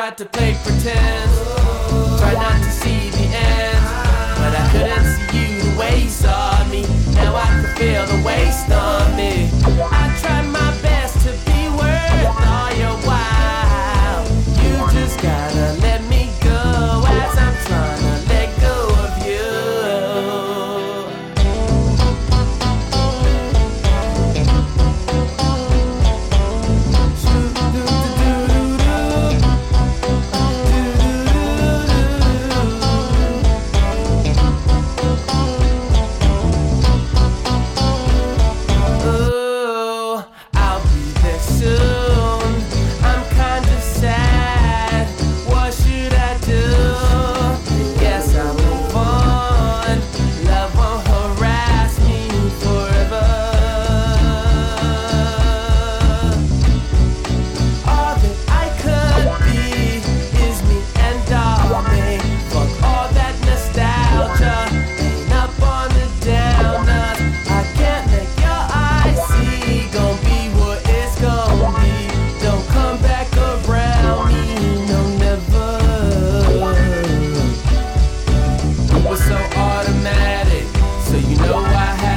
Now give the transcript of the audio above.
tried to play pretend, tried not to see the end, but I couldn't see you the way you saw me. Now I can feel the waste on me. I tried my best to be worth all your while. You just gotta let me go as I'm trying to let go of you. So you know I had